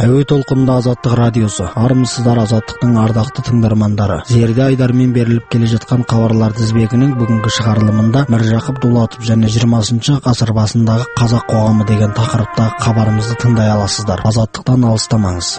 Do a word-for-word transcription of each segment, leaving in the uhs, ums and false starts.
Әуе толқынында Азаттық радиосы. Армысыздар Азаттықтың ардақты тыңдармандары. Зерде Айдармен беріліп келе жатқан хабарлар тізбегінің бүгінгі шығарылымында Міржақып Дулатов және жиырмасыншы ғасыр басындағы қазақ қоғамы деген тақырыптағы хабарымызды тыңдай аласыздар. Азаттықтан алыстамаңыз.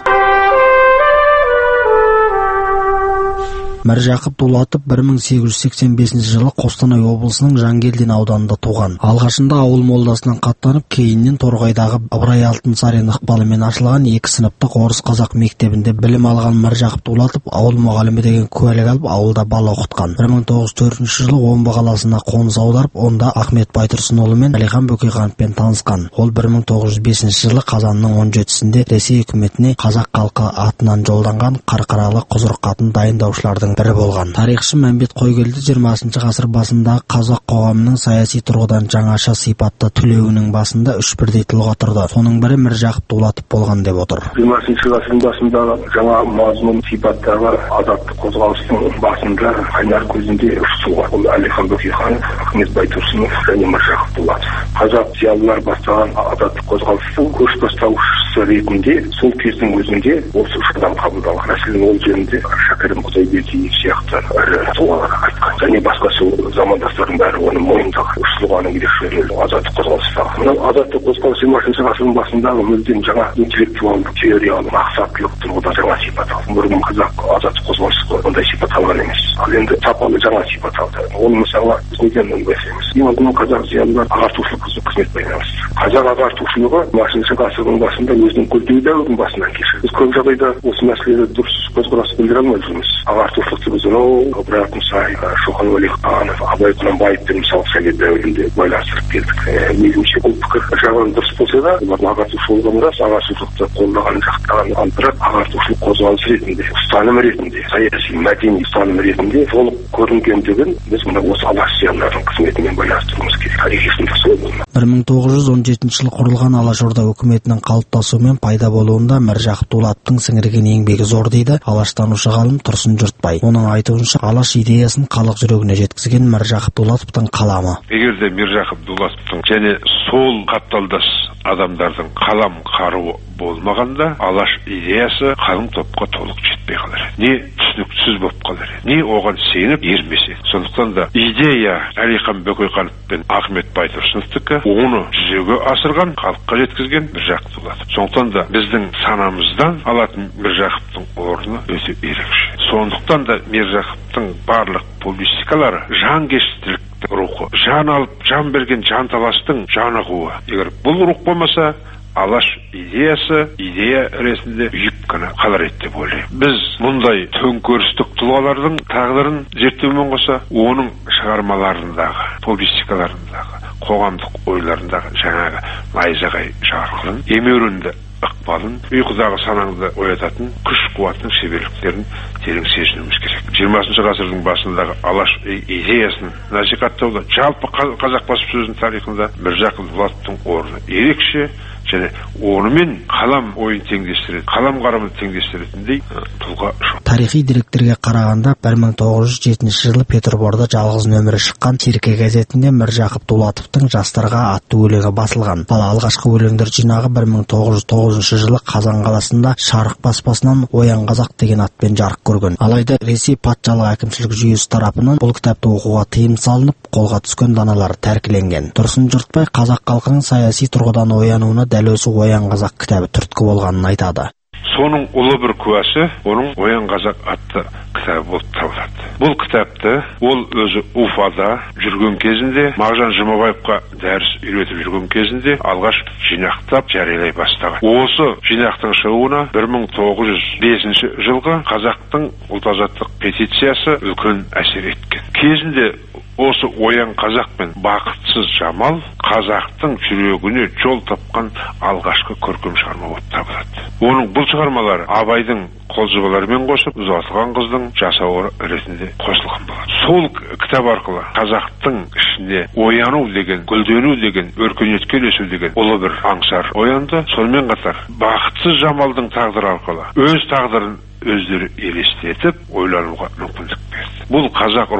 Міржақып Дулатов бір мың сегіз жүз сексен бесінші жылы Қостанай облысының Жангелдин ауданында туған. Алғашында ауыл молдасынан қаттанып, кейіннен Торғайдағы Ыбырай Алтынсарин ықпалымен ашылған екі сыныптық орыс қазақ мектебінде білім алған Міржақып Дулатов ауыл мұғалімі деген куәлік алып, ауылда бала оқытқан. бір мың тоғыз жүз төртінші жылы Омбы қаласына қоныс аударып, онда Ахмет Байтұрсынұлы мен Әлихан Бөкейхановпен танысқан. Ол бір мың тоғыз жүз бесінші жылы қазанның он жетісінде Ресей үкіметіне қазақ халқы атынан жолданған қарқаралы құзыр хатын дайындаушылардың бірі болған. Тарихшы Мәмбет Қойгелді жиырмасыншы ғасыр басындағы қазақ қоғамының саяси тұрғыдан жаңаша сипатта түлеуінің басында үш бірдей тұлға тұрды. Соның бірі Міржақып Дулатов болған деп отыр. жиырмасыншы ғасырдың басындағы жаңа мазмұн сипаттағы азаттық қозғалыстың басында қайнар көзінде үш тұлға. Ол Әлихан Бөкейханов, Ахмет Байтұрсынов және Міржақып Дулатов. Қазақ зиялылар бастаған азаттық қозғалыстың көш бастаушысы ретінде сол кездің өзінде осы үш адам қабылдалған. Мәселен, ол жөнінде Шәкәрім Құдайбердиев сияқты ірі тұлғалар айтқан. Және басқасы замандастардың бәрі оны мойындаған. Үш тұлғаның ерекшелігі азаттық қозғалыстағы. Мынау азаттық қозғалыс жиырмасыншы ғасырдың басындағы мүлдем жаңа интеллектуалдық, теориялық, мақсаттылық тұрғыда жаңа сипат алды. Бұрын қазақ азаттық қозғалысы ондай сипат алған емес. Ал енді сапалы жаңа сипат алды. Оны мысалы біз неден өңбесеміз. Ең алдымен қазақ зиялылар ағартушылық қызмет байланысты. Қазақ ағартушылығы жиырмасыншы ғасырдың басында өзінің күрделі дәуірдің басынан кешті. Біз көп жағдайда осы мәселеде дұрыс көзқарас білдіре алмай жүрміз. Ағартушылықты біз анау Ыбырай Алтынсарин, Шоқан Уәлиханов, Абай Құнанбаевпен мысалы совет дәуірінде байланыстырып келдік. Меніңше бұл пікір бір жағынан дұрыс болса да, олардың ағартушылығы рас, ағартушылықты қолдаған жақтаған, ал бірақ ағартушылық қозғалыс ретінде, ұстаным ретінде, саяси мәдени ұстаным ретінде толық көрінгендігін біз мына осы алаш зиялыларының қызметімен байланыстыруымыз керек. Тарихисында сол болды. бір мың тоғыз жүз он жетінші жылы құрылған Алашорда үкіметінің қалыптасуымен пайда болуында Міржақып Дулатовтың сіңірген еңбегі зор дейді алаштанушы ғалым Тұрсын Жұртбай. Оның айтуынша, алаш идеясын халық жүрегіне жеткізген Міржақып Дулатовтың қаламы. Егер де Міржақып Дулатовтың және сол қапталдас адамдардың қалам қаруы болмағанда, алаш идеясы қалың топқа толық жетпей қалар. Не түсініксіз болып қалар. Не оған сеніп ермесе. Сондықтан да идея Әлихан Бөкейханов пен Ахмет Байтұрсыновтікі, оны жүзеге асырған, халыққа жеткізген Міржақып Дулатов. Сондықтан да біздің санамыздан алатын Міржақыптың орны өте ерекше. Сондықтан да Міржақыптың барлық публистикалары жанкештілік рухы, жан алып, жан берген жанталастың жанығуы. Егер бұл рух болмаса, алаш идеясы идея ретінде үйіп қана қалар еді деп ойлаймын. Біз мұндай төңкерістік тұлғалардың тағдырын зерттеумен қоса, оның шығармаларындағы, публистикаларындағы, қоғамдық ойларындағы жаңағы найзағай жарқылын, емеурінді ықпалын, ұйқыдағы санаңды оятатын күш қуаттың шеберліктерін терең сезінуіміз керек. жиырмасыншы ғасырдың басындағы алаш идеясын насихаттауда жалпы қазақ баспасөзінің тарихында Міржақып Дулатовтың орны ерекше, және онымен қалам ойын теңдестіреді, қалам қарымын теңдестіретіндей тұлға жоқ. Тарихи деректерге қарағанда бір мың тоғыз жүз жетінші жылы Петерборда жалғыз нөмірі шыққан Серке газетінде Міржақып Дулатовтың жастарға атты өлеңі басылған. Ал алғашқы өлеңдер жинағы бір мың тоғыз жүз тоғызыншы жылы Қазан қаласында Шарық баспасынан Оян қазақ деген атпен жарық көрген. Алайда Ресей патшалық әкімшілік жүйесі тарапынан бұл кітапты оқуға тыйым салынып, қолға түскен даналар тәркіленген. Тұрсын Жұртбай қазақ халқының саяси тұрғыдан оянуына дәл осы Оян қазақ кітабы түрткі болғанын айтады. Соның ұлы бір куәсі оның Оян қазақ атты кітабы болып табылады. Бұл кітапты ол өзі Уфада жүрген кезінде, Мағжан Жұмабаевқа дәріс үйретіп жүрген кезінде алғаш жинақтап жариялай бастаған. Осы жинақтың шығуына бір мың тоғыз жүз бесінші жылғы қазақтың ұлт-азаттық петициясы үлкен әсер еткен. Кезінде осы Оян қазақ пен бақытсыз жамал қазақтың жүрегіне жол тапқан алғашқы көркем шығарма болып табылады. Оның бұл шығармалары Абайдың қолжыбаларымен қосып, ұзатылған қыздың жасауы ретінде қосылған болады. Сол кітап арқылы қазақтың ішіне ояну деген, гүлдену деген, өркениетке ілесу деген ұлы бір аңсар оянды. Сонымен қатар бақытсыз жамалдың тағдыры арқылы өз тағдырын өздері елестетіп ойлануға мүмкіндік берді. Бұл қазақ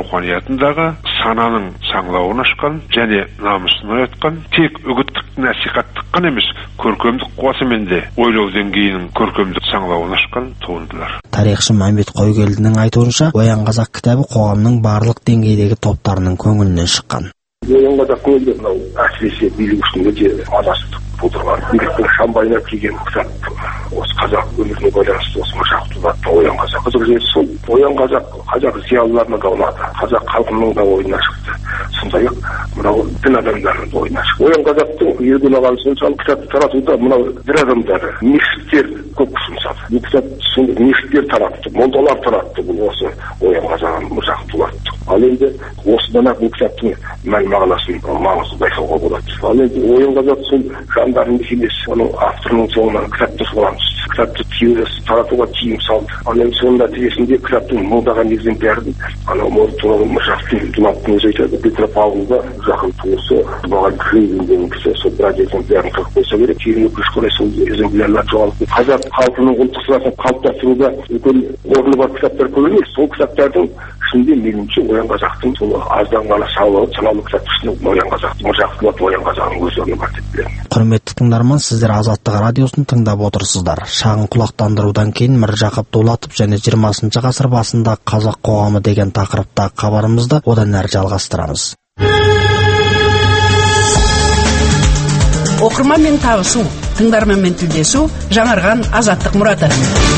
руханиятындағы сананың саңлауын ашқан және намысын оятқан, тек үгіттік насихаттық ғана емес, көркемдік қуатымен де ойлау деңгейінің көркемдік саңлауын ашқан туындылар. Тарихшы Мәмбет Қойгелдінің айтуынша, Оян қазақ кітабы қоғамның барлық деңгейдегі топтарының көңілінен шыққан. Оян қазақ кітабы мынау әсіресе билік үшін өте мазасыздық тудырған. Биліктің шамбайына киген кітап осы қазақ өміріне байланысты осы Міржақып Дулатов Оян қазақ. Қызық жері сол. Оян қазақ қазақ зиялыларына да ұнады. Қазақ халқының да ойына шықты. Сондай-ақ мынау дін адамдарының да ойына шықты. Оян қазақтың елген алған соншалық кітапты таратуда мынау дін адамдары, мешіттер көп күш жұмсады. Бұл кітап сол мешіттер таратты, молдалар таратты. Бұл осы Оян қазақ Міржақып Дулатов. Ал енді осыдан-ақ бұл кітаптың мән мағынасын маңызды байқауға болады. Ал енді Оян қазақ сол жандардың мекемесі, оның авторының соңынан кітапты соған түсті. Кітапты теориясы таратуға тиым салды. Ал енді соның нәтижесінде кітаптың мыңдаған экземплярын анау Міржақып Дулатовтың өзі айтады, Петропавлда жақын туысы маған Крым деген кісі сол бір экземплярын қырып қойса керек, кейін өкінішке қарай сол экземплярлар жоғалып. Қазақ халқының ұлттық санасын қалыптастыруда үлкен орны бар кітаптар көп емес. Сол кітаптардың ішінде меніңше Оян қазақтың сол аздан ғана санаулы кітаптың ішінде Оян қазақтың Міржақып Дулатов Оян қазағының өз орны бар деп білемін. Құрметті тыңдарман, сіздер Азаттық радиосын тыңдап отырсыздар. Шағын құлақтандырудан кейін Міржақып Дулатов және жиырмасыншы ғасыр басында қазақ қоғамы деген тақырыптағы хабарымызды одан әрі жалғастырамыз. Оқырманмен табысу, тыңдарманмен тілдесу, жаңарған Азаттық мұраты.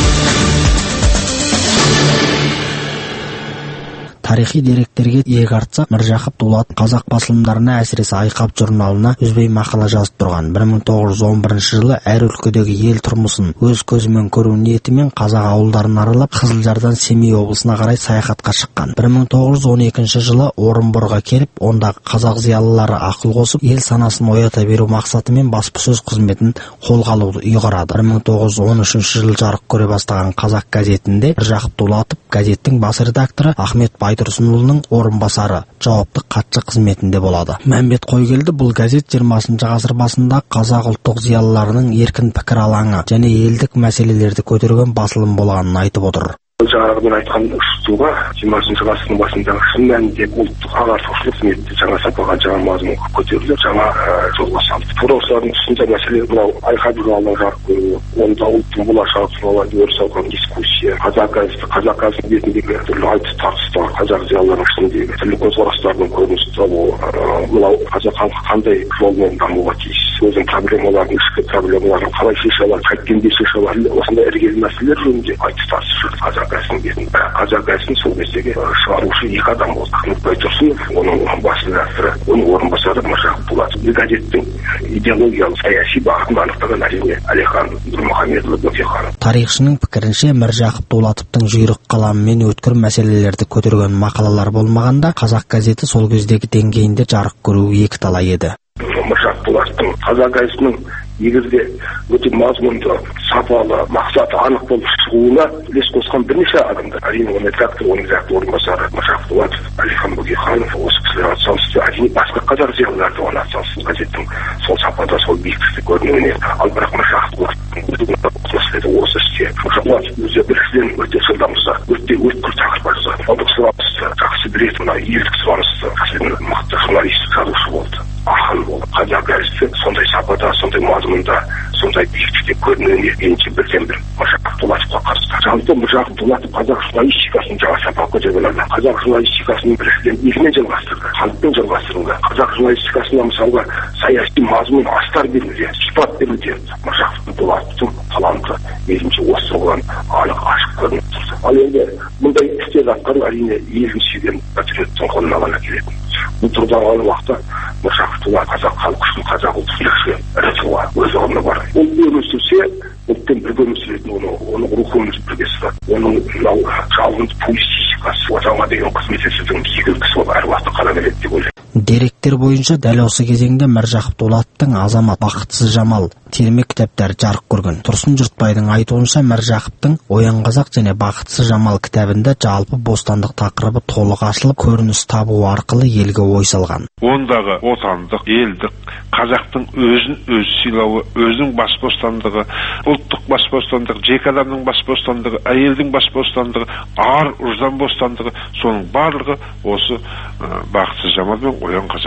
Тарихи деректерге иек артсақ, Міржақып Дулатов қазақ басылымдарына, әсіресе Айқап журналына үзбей мақала жазып тұрған. бір мың тоғыз жүз он бірінші жылы әр өлкедегі ел тұрмысын өз көзімен көру ниетімен қазақ ауылдарын аралап, Қызылжардан Семей облысына қарай саяхатқа шыққан. бір мың тоғыз жүз он екінші жылы Орынборға келіп, ондағы қазақ зиялылары ақыл қосып, ел санасын оята беру мақсатымен баспасөз қызметін қолға алуды ұйғарады. бір мың тоғыз жүз он үшінші жылы жарық көре бастаған Қазақ газетінде Міржақып Дулатов газеттің бас редакторы Ахмет Байтұрсынұлының орынбасары, жауапты хатшы қызметінде болады. Мәмбет Қойгелді бұл газет жиырмасыншы ғасыр басында қазақ ұлттық зиялыларының еркін пікір алаңы және елдік мәселелерді көтерген басылым болғанын айтып отыр. Жаңағы мен айтқан үш жылға жиырмасыншы ғасырдың басындағы шын мәнінде ұлттық ағартушылық қызметті жаңа сапаға, жаңа мазмұнға көтеріліп, жаңа жолға салды. Тура осылардың тұсында мәселе мынау Айқап журналының жарық көруі, онда ұлттың болашағы туралы өріс алған дискуссия, қазақ газеті, қазақ газеті бетіндегі түрлі айтыс тартыстар, қазақ зиялыларының ішіндегі түрлі көзқарастардың көрініс табуы, мынау қазақ халқы қандай жолмен дамуға тиіс, өзінің проблемаларын, ішкі проблемаларын қалай шеше алады, қайткенде шеше алады, осындай іргелі мәселелер жөнінде айтыс тартыс жүрді қазақ газетінің бетінде. Қазақ газетінің сол кездегі шығарушы екі адам болды. Ахмет Байтұрсынов, оның бас редакторы, оның орынбасары Міржақып Дулатов. Бұл газеттің идеологиялық саяси бағытын анықтаған әрине Әлихан Нұрмұхамедұлы Бөкейханов. Тарихшының пікірінше, Міржақып Дулатовтың жүйрік қаламымен өткір мәселелерді көтерген мақалалар болмағанда, қазақ газеті сол кездегі деңгейінде жарық көруі екі талай еді. Міржақып Дулатовтың қазақ газетінің егерде өте мазмұнды, сапалы, мақсаты анық болып шығуына үлес қосқан бірнеше адамдар. Әрине оның редактор, оның редактор орынбасары Міржақып Дулатов, Әлихан Бөкейханов, осы кісілер атсалысты. Әрине басқа қазақ зиялылары да оны атсалысты. Газеттің сол сапада, сол биіктікте көрінуіне. Ал бірақ Міржақып Дулатов осы істе. Міржақып Дулатов өзі біріншіден өте жылдам жазады, өте өткір тақырыпқа жазады. Халдық сұранысты жақсы білетін, мына елдік сұранысты, мықты журналист, жазушы болды. Ақын болды. Қазақ газеті сондай сапада, сондай мазмұнда, сондай биіктікте көрінуіне енші бірден бір Міржақып Дулатовқа қатысты. Жалпы Міржақып Дулатов қазақ журналистикасын жаңа сапаға көтерген адам. Қазақ журналистикасының біріншіден екімен жалғастырды, халықпен жалғастырылды. Қазақ журналистикасына мысалға саяси мазмұн, астар беруде, сипат беруде Міржақып Дулатовтың таланты меніңше осы тұрғыдан анық ашық көрініп тұрды. Ал енді мұндай істерді атқару әрине елін сүйген патриоттың қолына ғана келеді. Бұл тұрған уақытта Міржақып Дулатов қазақ халқы үшін, қазақ ұлттық ерекше ірі тұлға, өз орны бар. Ол өмір сүрсе, ұлттың бірге өмір сүретін, оның рухын бірге сұрады. Оның мынау жалғыз публицистикасы, отанға деген қызметшісінің биік үлгісі болып әр уақытта қала береді деп ойлаймын. Деректер бойынша дәл осы кезеңде Міржақып Дулатовтың Азамат, Бақытсыз Жамал терме кітаптары жарық көрген. Тұрсын Жұртбайдың айтуынша, Міржақыптың Оян қазақ және Бақытсыз Жамал кітабында жалпы бостандық тақырыбы толық ашылып, көрініс табу арқылы елге ой салған. Ондағы отандық, елдік, қазақтың өзін өз сыйлауы, өзінің бас бостандығы, ұлттық бас бостандығы, жеке адамның бас бостандығы, әйелдің бас бостандығы, ар ұждан бостандығы, соның барлығы осы ә, Бақытсыз Жамал мен Оян қазақ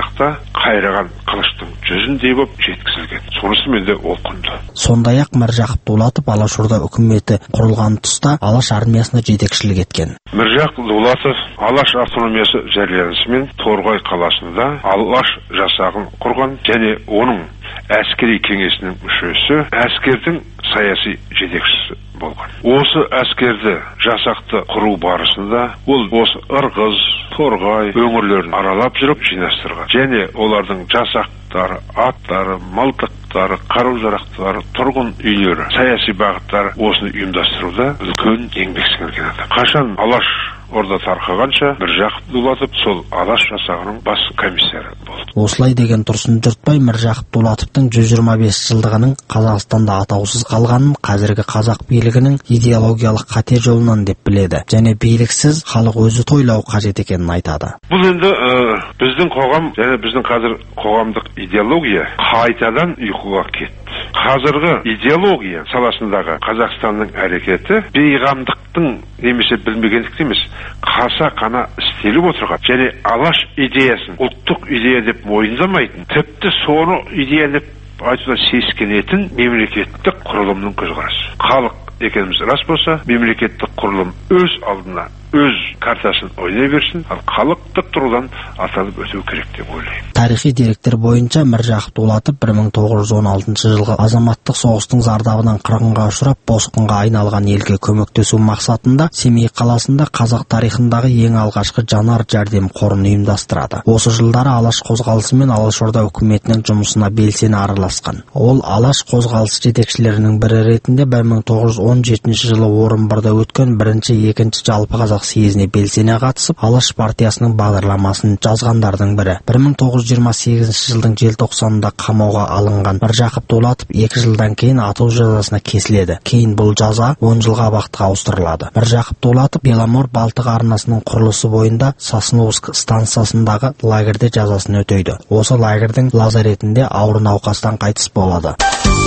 жастықта қайраған қылыштың жүзіндей боп жеткізілген. Сонысы менде ол құнды. Сондай-ақ Міржақып Дулатов Алашорда үкіметі құрылған тұста Алаш армиясына жетекшілік еткен. Міржақып Дулатов Алаш автономиясы жарияланысымен Торғай қаласында Алаш жасағын құрған және оның әскери кеңесінің мүшесі, әскердің саяси жетекшісі болған. Осы әскерді жасақты құру барысында ол осы Ырғыз, Торғай өңірлерін аралап жүріп жинастырған. Және олардың жасақтары, аттары, мылтықтары, қару-жарақтары, тұрғын үйлері, саяси бағыттары осыны ұйымдастыруда үлкен еңбек сіңірген адам. Қашан Алаш орда тарқағанша Міржақып Дулатов сол Алаш жасағының бас комиссары болды. Осылай деген тұрсын жұртбай Міржақып Дулатовтың жүз жиырма бес жылдығының Қазақстанда атаусыз қалғанын қазіргі қазақ билігінің идеологиялық қате жолынан деп біледі. Және биліксіз халық өзі тойлау қажет екенін айтады. Бұл енді ә, біздің қоғам және біздің қазір қоғамдық идеология қайтадан ұйқыға кетті. Қазіргі идеология саласындағы Қазақстанның әрекеті бейғамдықтың немесе білмегендіктен емес, қаса қана істеліп отырған және Алаш идеясын ұлттық идея деп мойындамайтын, тіпті соны идея деп айтудан сескенетін мемлекеттік құрылымның көзқарасы. Халық екеніміз рас болса, мемлекеттік құрылым өз алдына өз картасын ойнай берсін, ал халықтық тұрғыдан аталып өту керек деп ойлаймын. Тарихи деректер бойынша Міржақып Дулатов бір мың тоғыз жүз он алтыншы жылғы азаматтық соғыстың зардабынан қырғынға ұшырап босқынға айналған елге көмектесу мақсатында Семей қаласында қазақ тарихындағы ең алғашқы жанар жәрдем қорын ұйымдастырады. Осы жылдары Алаш қозғалысы мен Алашорда үкіметінің жұмысына белсене араласқан. Ол Алаш қозғалысы жетекшілерінің бірі ретінде бір мың тоғыз жүз он жетінші жылы Орынборда өткен бірінші екінші жалпы қазақ съезіне белсене қатысып, Алаш партиясының бағдарламасын жазғандардың бірі. бір мың тоғыз жүз жиырма сегізінші жылдың желтоқсанында қамауға алынған Міржақып Дулатов екі жылдан кейін ату жазасына кесіледі. Кейін бұл жаза он жылға абақтыға ауыстырылады. Міржақып Дулатов Беломор Балтық арнасының құрылысы бойында Сосновск станциясындағы лагерде жазасын өтейді. Осы лагердің лазаретінде ауыр науқастан қайтыс болады.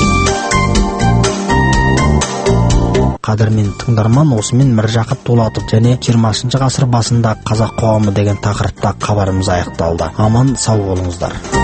Қадірмен тыңдарман, осымен Міржақып Дулатов және жиырмасыншы ғасыр басында қазақ қоғамы деген тақырыпта хабарымыз аяқталды. Аман сау болыңыздар.